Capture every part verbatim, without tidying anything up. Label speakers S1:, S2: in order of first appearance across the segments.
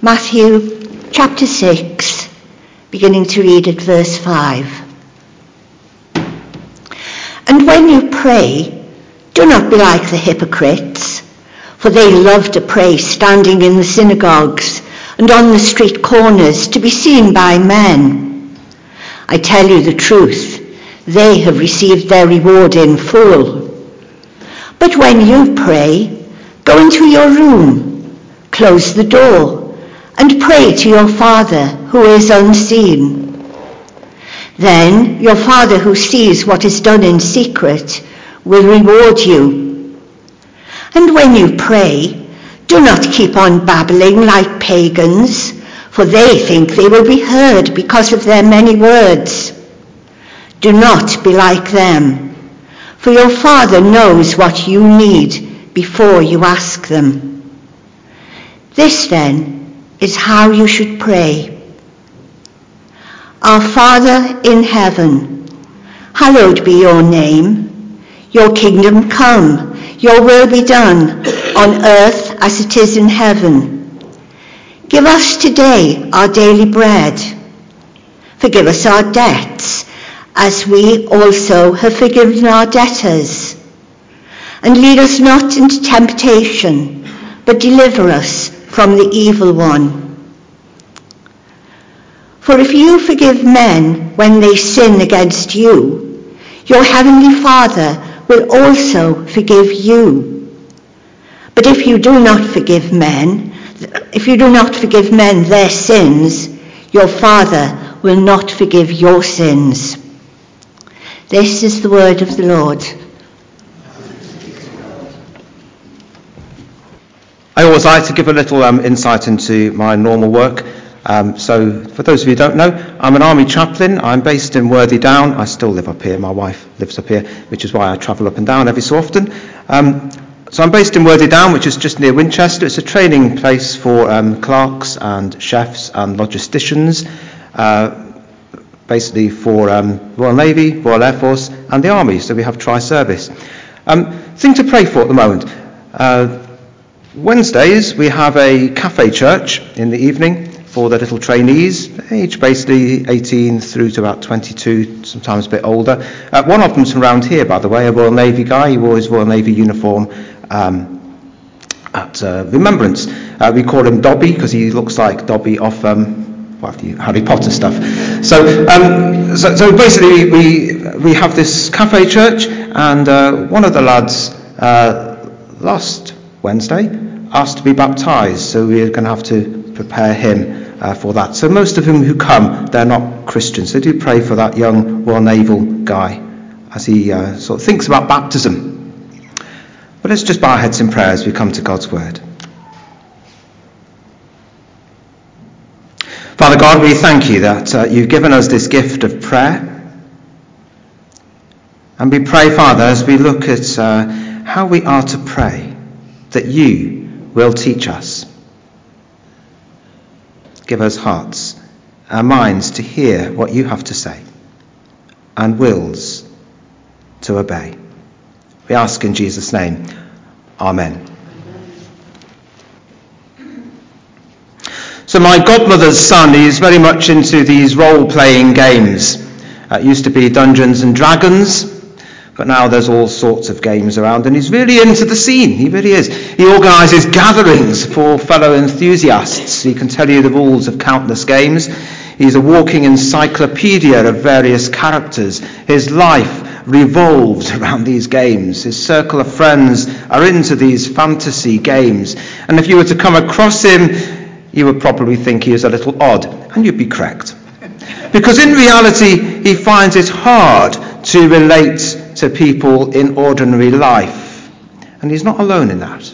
S1: Matthew chapter six, beginning to read at verse five. And when you pray, do not be like the hypocrites, for they love to pray standing in the synagogues and on the street corners to be seen by men. I tell you the truth, they have received their reward in full. But when you pray, go into your room, close the door, and pray to your Father who is unseen. Then your Father who sees what is done in secret will reward you. And when you pray, do not keep on babbling like pagans, for they think they will be heard because of their many words. Do not be like them, for your Father knows what you need before you ask them. This then is how you should pray. Our Father in heaven, hallowed be your name. Your kingdom come, your will be done on earth as it is in heaven. Give us today our daily bread. Forgive us our debts, as we also have forgiven our debtors. And lead us not into temptation, but deliver us from the evil one. For if you forgive men when they sin against you, your heavenly Father will also forgive you. But if you do not forgive men, if you do not forgive men their sins, your Father will not forgive your sins. This is the word of the Lord.
S2: I always like to give a little um, insight into my normal work. Um, so for those of you who don't know, I'm an army chaplain. I'm based in Worthy Down. I still live up here. My wife lives up here, which is why I travel up and down every so often. Um, so I'm based in Worthy Down, which is just near Winchester. It's a training place for um, clerks and chefs and logisticians, uh, basically for um, Royal Navy, Royal Air Force and the Army. So we have tri-service. Um, thing to pray for at the moment. Uh, Wednesdays we have a cafe church in the evening for the little trainees, aged basically eighteen through to about twenty-two, sometimes a bit older. Uh, one of them's from around here, by the way, a Royal Navy guy. He wore his Royal Navy uniform um, at uh, Remembrance. Uh, we call him Dobby because he looks like Dobby off um, well, the Harry Potter stuff. So, um, so, so basically we we have this cafe church, and uh, one of the lads uh, last Wednesday asked to be baptised, so we're going to have to prepare him uh, for that. So most of them who come, they're not Christians. They do pray for that young Royal Naval guy as he uh, sort of thinks about baptism. But let's just bow our heads in prayer as we come to God's word. Father God, we thank you that uh, you've given us this gift of prayer. And we pray, Father, as we look at uh, how we are to pray, that you will teach us. Give us hearts, our minds to hear what you have to say, and wills to obey. We ask in Jesus' name. Amen. So my godmother's son, he's very much into these role-playing games. Uh, it used to be Dungeons and Dragons, but now there's all sorts of games around, and he's really into the scene. He really is. He organises gatherings for fellow enthusiasts. He can tell you the rules of countless games. He's a walking encyclopedia of various characters. His life revolves around these games. His circle of friends are into these fantasy games. And if you were to come across him, you would probably think he is a little odd, and you'd be correct. Because in reality, he finds it hard to relate to people in ordinary life. And he's not alone in that.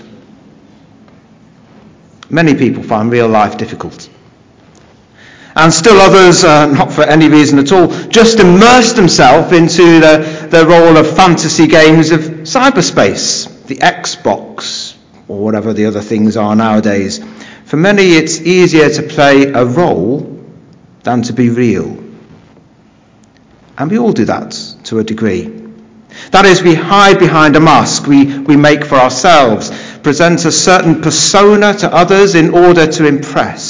S2: Many people find real life difficult. And still others, uh, not for any reason at all, just immerse themselves into the, the role of fantasy games of cyberspace, the Xbox, or whatever the other things are nowadays. For many, it's easier to play a role than to be real. And we all do that to a degree. That is, we hide behind a mask we, we make for ourselves, present a certain persona to others in order to impress,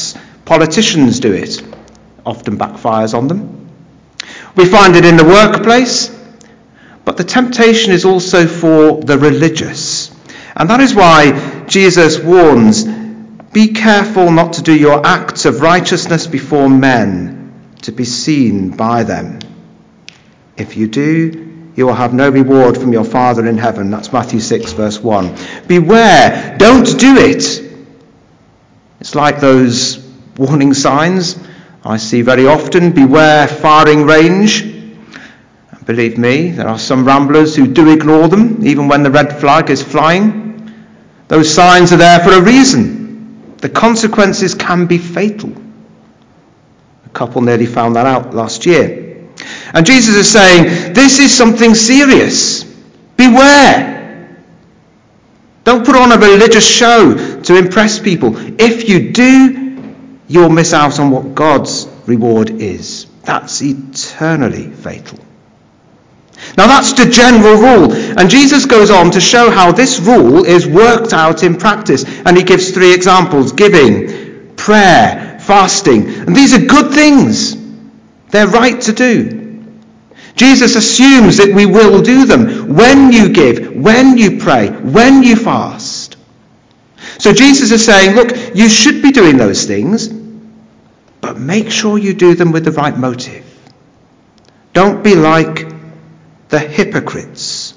S2: Politicians do it. Often backfires on them. We find it in the workplace. But the temptation is also for the religious. And that is why Jesus warns, be careful not to do your acts of righteousness before men, to be seen by them. If you do, you will have no reward from your Father in heaven. That's Matthew six, verse one. Beware, don't do it. It's like those warning signs I see very often. Beware firing range. And believe me, there are some ramblers who do ignore them, even when the red flag is flying. Those signs are there for a reason. The consequences can be fatal. A couple nearly found that out last year. And Jesus is saying, this is something serious. Beware. Don't put on a religious show to impress people. If you do, you'll miss out on what God's reward is. That's eternally fatal. Now that's the general rule. And Jesus goes on to show how this rule is worked out in practice. And he gives three examples: giving, prayer, fasting. And these are good things. They're right to do. Jesus assumes that we will do them when you give, when you pray, when you fast. So Jesus is saying, look, you should be doing those things, but make sure you do them with the right motive. Don't be like the hypocrites.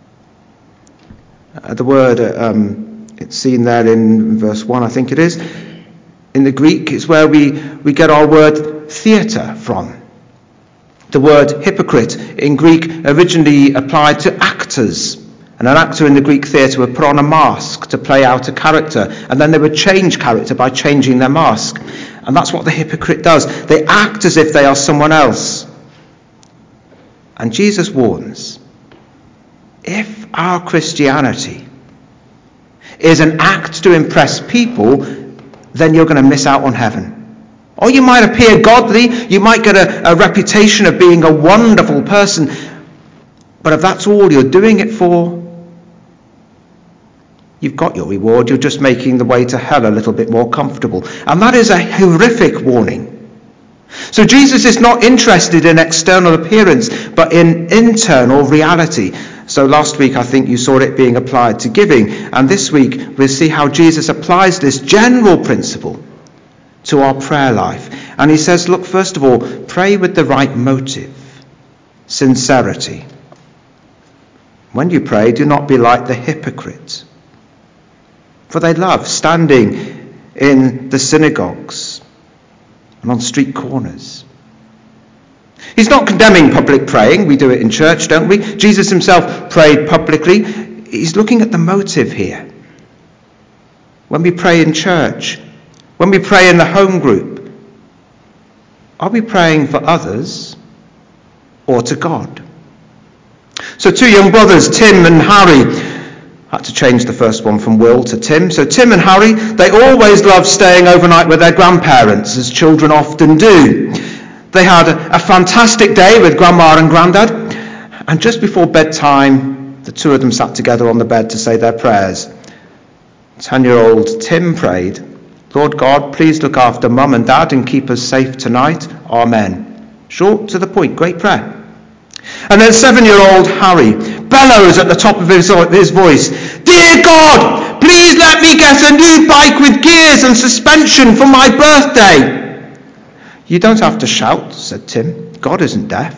S2: Uh, the word, uh, um, it's seen there in verse one, I think it is. In the Greek, it's where we, we get our word theatre from. The word hypocrite in Greek originally applied to actors. And an actor in the Greek theatre would put on a mask to play out a character. And then they would change character by changing their mask. And that's what the hypocrite does. They act as if they are someone else. And Jesus warns, if our Christianity is an act to impress people, then you're going to miss out on heaven. Or you might appear godly, you might get a, a reputation of being a wonderful person, but if that's all you're doing it for, you've got your reward. You're just making the way to hell a little bit more comfortable. And that is a horrific warning. So Jesus is not interested in external appearance, but in internal reality. So last week I think you saw it being applied to giving, and this week we'll see how Jesus applies this general principle to our prayer life. And he says, look, first of all, pray with the right motive, sincerity. When you pray, do not be like the hypocrite, for they love standing in the synagogues and on street corners. He's not condemning public praying. We do it in church, don't we? Jesus himself prayed publicly. He's looking at the motive here. When we pray in church, when we pray in the home group, are we praying for others or to God? So two young brothers, Tim and Harry, I had to change the first one from Will to Tim. So Tim and Harry, they always loved staying overnight with their grandparents, as children often do. They had a, a fantastic day with Grandma and Grandad, and just before bedtime, the two of them sat together on the bed to say their prayers. Ten-year-old Tim prayed, Lord God, please look after Mum and Dad and keep us safe tonight. Amen. Short, to the point, great prayer. And then seven-year-old Harry bellows at the top of his, his voice, Dear God, please let me get a new bike with gears and suspension for my birthday. You don't have to shout, said Tim. God isn't deaf.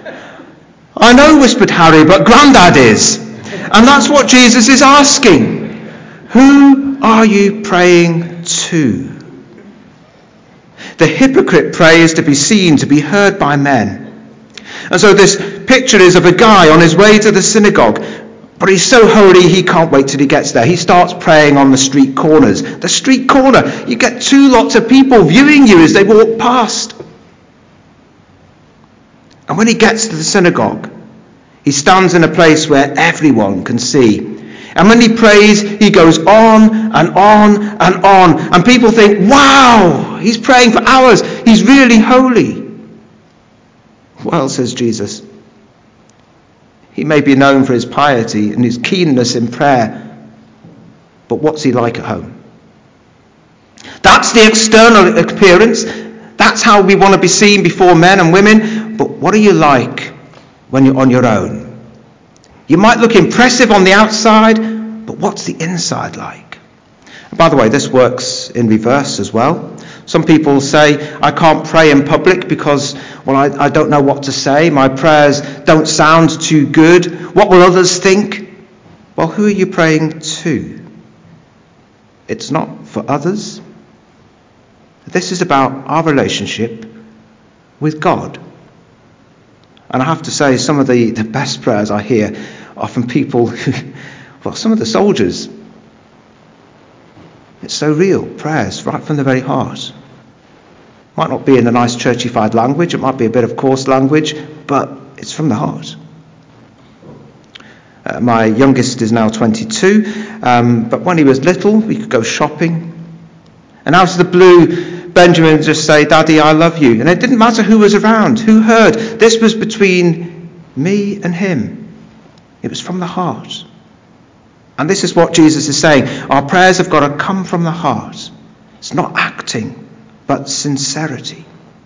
S2: I know, whispered Harry, but Grandad is. And that's what Jesus is asking. Who are you praying to? The hypocrite prays to be seen, to be heard by men. And so this picture is of a guy on his way to the synagogue, but he's so holy he can't wait till he gets there. He starts praying on the street corners. The street corner, you get two lots of people viewing you as they walk past. And when he gets to the synagogue, he stands in a place where everyone can see. And when he prays, he goes on and on and on. And people think, wow, he's praying for hours. He's really holy. Well, says Jesus, he may be known for his piety and his keenness in prayer, but what's he like at home? That's the external appearance. That's how we want to be seen before men and women. But what are you like when you're on your own? You might look impressive on the outside, but what's the inside like? And by the way, this works in reverse as well. Some people say, I can't pray in public because, well, I, I don't know what to say. My prayers don't sound too good. What will others think? Well, who are you praying to? It's not for others. This is about our relationship with God. And I have to say, some of the, the best prayers I hear are from people who, well, some of the soldiers. It's so real, prayers right from the very heart. Might not be in a nice churchified language, it might be a bit of coarse language, but it's from the heart. Uh, my youngest is now twenty-two, um, but when he was little, we could go shopping. And out of the blue, Benjamin would just say, Daddy, I love you. And it didn't matter who was around, who heard. This was between me and him. It was from the heart. And this is what Jesus is saying. Our prayers have got to come from the heart. It's not acting, but sincerity.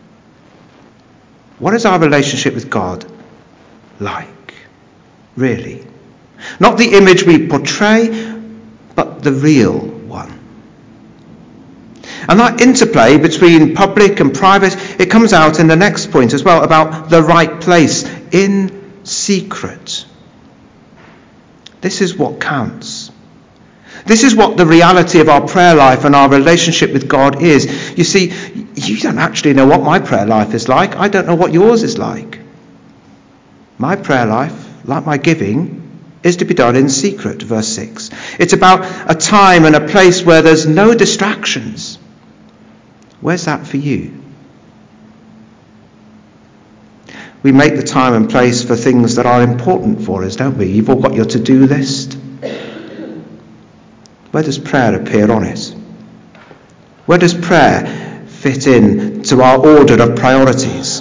S2: What is our relationship with God like, really? Not the image we portray, but the real one. And that interplay between public and private, it comes out in the next point as well, about the right place, in secret. This is what counts. This is what the reality of our prayer life and our relationship with God is. You see, you don't actually know what my prayer life is like. I don't know what yours is like. My prayer life, like my giving, is to be done in secret, verse six. It's about a time and a place where there's no distractions. Where's that for you? We make the time and place for things that are important for us, don't we? You've all got your to-do list. Where does prayer appear on it? Where does prayer fit in to our order of priorities?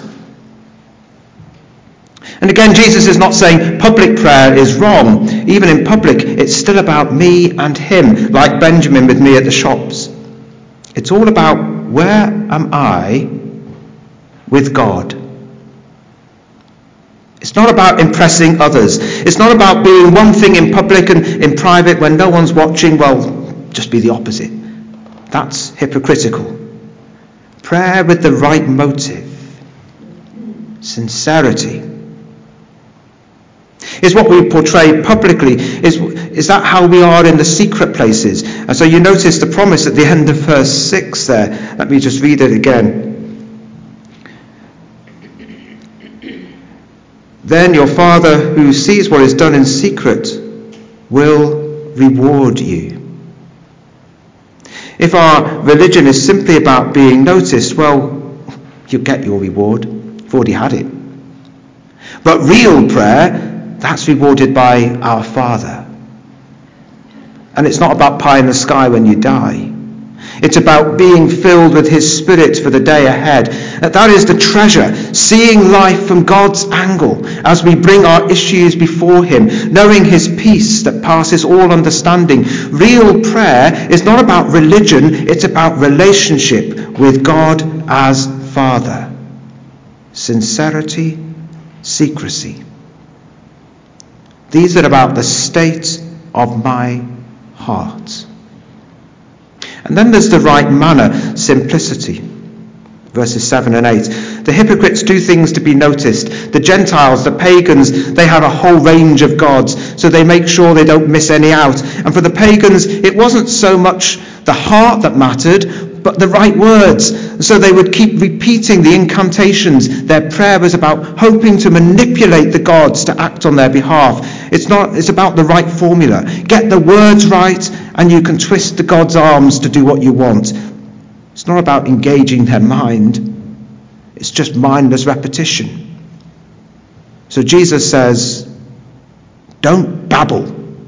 S2: And again, Jesus is not saying public prayer is wrong. Even in public, it's still about me and him, like Benjamin with me at the shops. It's all about, where am I with God? It's not about impressing others. It's not about being one thing in public and in private when no one's watching. Well, just be the opposite. That's hypocritical. Prayer with the right motive. Sincerity. Is what we portray publicly, is, is that how we are in the secret places? And so you notice the promise at the end of verse six there. Let me just read it again. Then your Father who sees what is done in secret will reward you. If our religion is simply about being noticed, well, you get your reward. You've already had it. But real prayer, that's rewarded by our Father. And it's not about pie in the sky when you die. It's about being filled with his Spirit for the day ahead. That is the treasure, seeing life from God's angle as we bring our issues before him, knowing his peace that passes all understanding. Real prayer is not about religion, it's about relationship with God as Father. Sincerity, secrecy. These are about the state of my heart. And then there's the right manner, simplicity. Verses seven and eight. The hypocrites do things to be noticed. The Gentiles, the pagans, they have a whole range of gods, so they make sure they don't miss any out. And for the pagans, it wasn't so much the heart that mattered, but the right words. So they would keep repeating the incantations. Their prayer was about hoping to manipulate the gods to act on their behalf. It's not, it's about the right formula. Get the words right, and you can twist the god's arms to do what you want. It's not about engaging their mind. It's just mindless repetition. So Jesus says, don't babble.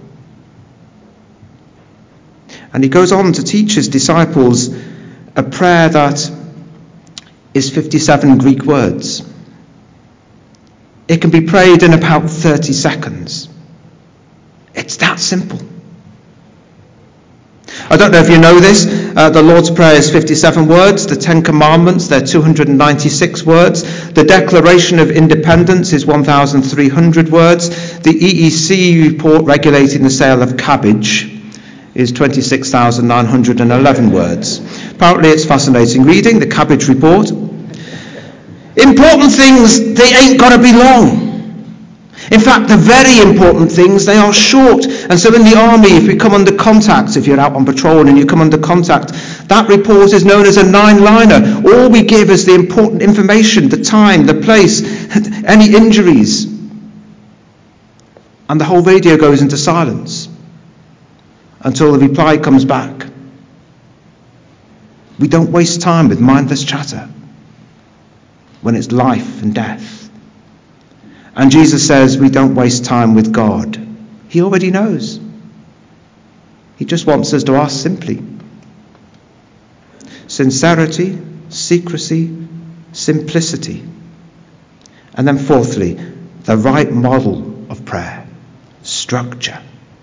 S2: And he goes on to teach his disciples a prayer that is fifty-seven Greek words. It can be prayed in about thirty seconds. It's that simple. I don't know if you know this, Uh, the Lord's Prayer is fifty-seven words. The Ten Commandments, they're two hundred ninety-six words. The Declaration of Independence is one thousand three hundred words. The E E C report regulating the sale of cabbage is twenty-six thousand nine hundred eleven words. Apparently it's fascinating reading, the cabbage report. Important things, they ain't got to be long. In fact, the very important things, they are short. And so in the army, if we come under contact, if you're out on patrol and you come under contact, that report is known as a nine-liner. All we give is the important information, the time, the place, any injuries. And the whole radio goes into silence until the reply comes back. We don't waste time with mindless chatter when it's life and death. And Jesus says we don't waste time with God. He already knows. He just wants us to ask simply. Sincerity, secrecy, simplicity. And then fourthly, the right model of prayer, structure.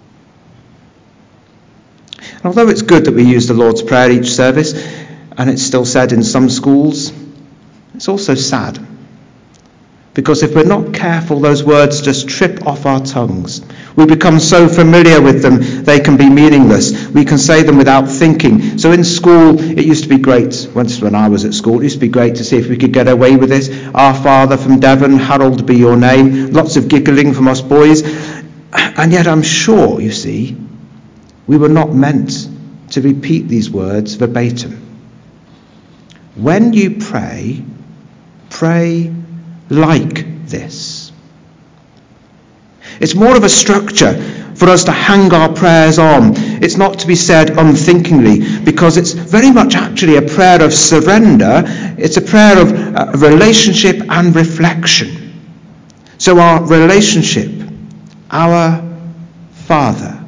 S2: And although it's good that we use the Lord's Prayer each service, and it's still said in some schools, it's also sad. Because if we're not careful, those words just trip off our tongues. We become so familiar with them, they can be meaningless. We can say them without thinking. So in school, it used to be great, once when I was at school, it used to be great to see if we could get away with it. Our Father from Devon, hallowed be your name. Lots of giggling from us boys. And yet I'm sure, you see, we were not meant to repeat these words verbatim. When you pray, pray like this. It's more of a structure for us to hang our prayers on. It's not to be said unthinkingly, because it's very much actually a prayer of surrender. It's a prayer of uh, relationship and reflection. So our relationship, our Father.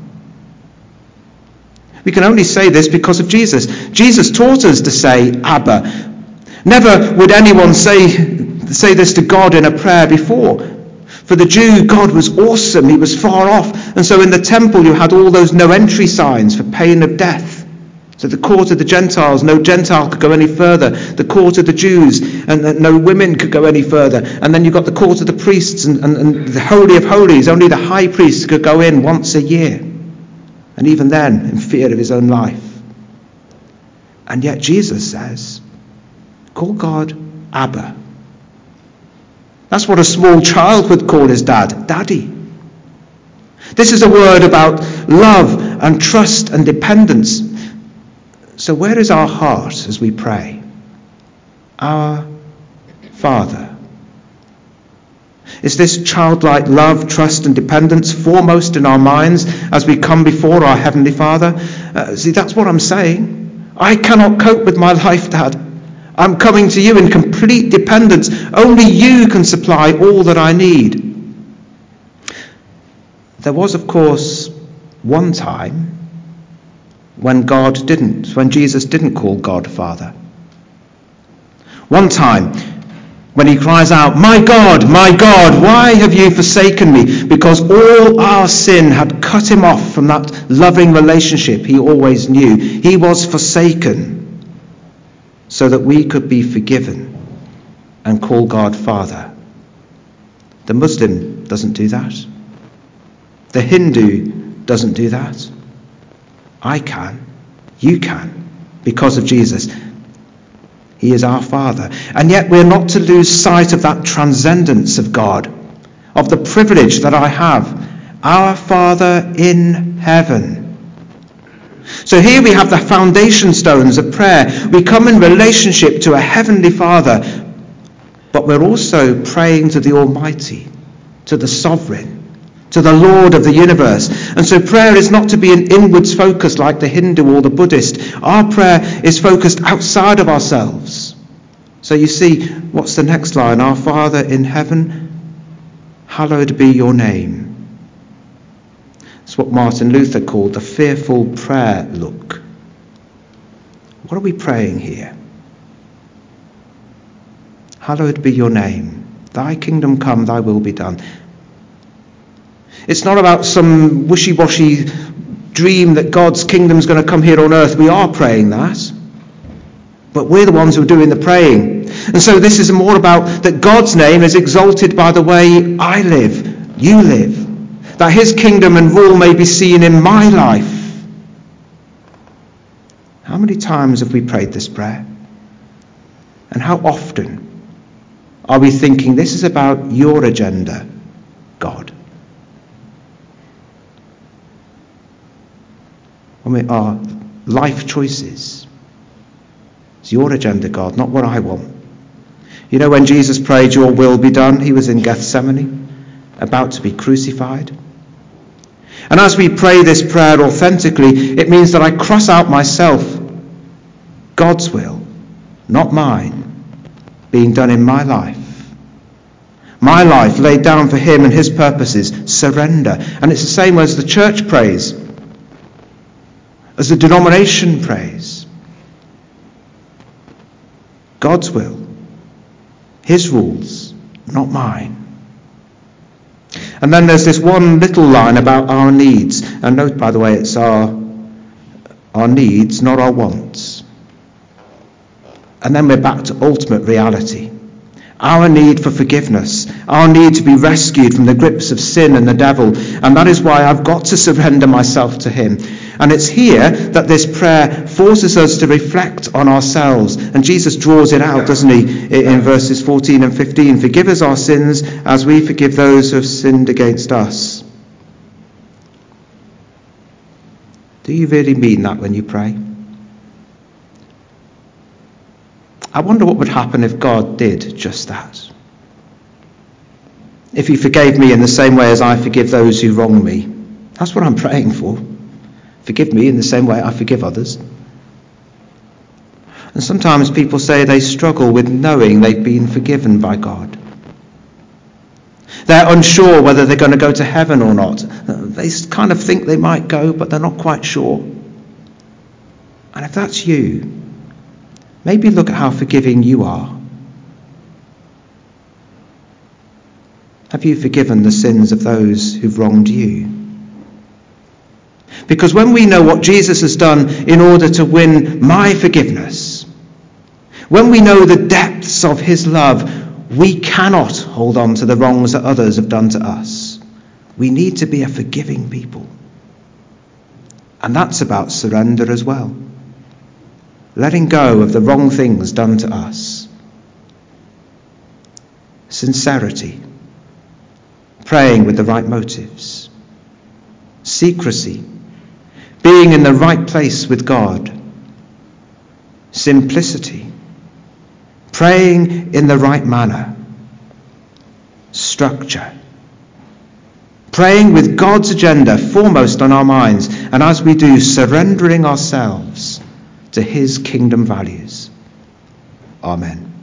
S2: We can only say this because of Jesus. Jesus taught us to say Abba. Never would anyone say say this to God in a prayer before. For the Jew, God was awesome. He was far off. And so in the temple you had all those no entry signs for pain of death. So the court of the Gentiles, no Gentile could go any further. The court of the Jews, and no women could go any further. And then you've got the court of the priests and, and, and the Holy of Holies. Only the high priest could go in once a year. And even then, in fear of his own life. And yet Jesus says, call God Abba. That's what a small child would call his dad, Daddy. This is a word about love and trust and dependence. So where is our heart as we pray? Our Father. Is this childlike love, trust and dependence foremost in our minds as we come before our Heavenly Father? Uh, see, that's what I'm saying. I cannot cope with my life, Dad. I'm coming to you in complete dependence. Only you can supply all that I need. There was, of course, one time when God didn't, when Jesus didn't call God Father. One time when he cries out, my God, my God, why have you forsaken me? Because all our sin had cut him off from that loving relationship he always knew. He was forsaken, so that we could be forgiven and call God Father. The Muslim doesn't do that. The Hindu doesn't do that. I can. You can. Because of Jesus. He is our Father. And yet we're not to lose sight of that transcendence of God, of the privilege that I have. Our Father in heaven. So here we have the foundation stones of prayer. We come in relationship to a heavenly Father, but we're also praying to the Almighty, to the Sovereign, to the Lord of the universe. And so prayer is not to be an inwards focus like the Hindu or the Buddhist. Our prayer is focused outside of ourselves. So you see, what's the next line? Our Father in heaven, hallowed be your name. It's what Martin Luther called the fearful prayer look. What are we praying here? Hallowed be your name. Thy kingdom come, thy will be done. It's not about some wishy-washy dream that God's kingdom's going to come here on earth. We are praying that. But we're the ones who are doing the praying. And so this is more about that God's name is exalted by the way I live, you live. That his kingdom and rule may be seen in my life. How many times have we prayed this prayer? And how often are we thinking, this is about your agenda, God? I mean, our life choices. It's your agenda, God, not what I want. You know, when Jesus prayed, your will be done, he was in Gethsemane, about to be crucified. And as we pray this prayer authentically, it means that I cross out myself, God's will, not mine, being done in my life. My life laid down for him and his purposes, surrender. And it's the same as the church prays, as the denomination prays. God's will, his rules, not mine. And then there's this one little line about our needs. And note, by the way, it's our, our needs, not our wants. And then we're back to ultimate reality. Our need for forgiveness, our need to be rescued from the grips of sin and the devil. And that is why I've got to surrender myself to him. And it's here that this prayer forces us to reflect on ourselves. And Jesus draws it out, doesn't he, in verses fourteen and fifteen. Forgive us our sins as we forgive those who have sinned against us. Do you really mean that when you pray? I wonder what would happen if God did just that. If he forgave me in the same way as I forgive those who wrong me. That's what I'm praying for. Forgive me in the same way I forgive others. And sometimes people say they struggle with knowing they've been forgiven by God. They're unsure whether they're going to go to heaven or not. They kind of think they might go, but they're not quite sure. And if that's you, maybe look at how forgiving you are. Have you forgiven the sins of those who've wronged you? Because when we know what Jesus has done in order to win my forgiveness, when we know the depths of his love, we cannot hold on to the wrongs that others have done to us. We need to be a forgiving people. And that's about surrender as well. Letting go of the wrong things done to us. Sincerity. Praying with the right motives. Secrecy. Being in the right place with God. Simplicity. Praying in the right manner. Structure. Praying with God's agenda foremost on our minds, and as we do, surrendering ourselves to his kingdom values. Amen.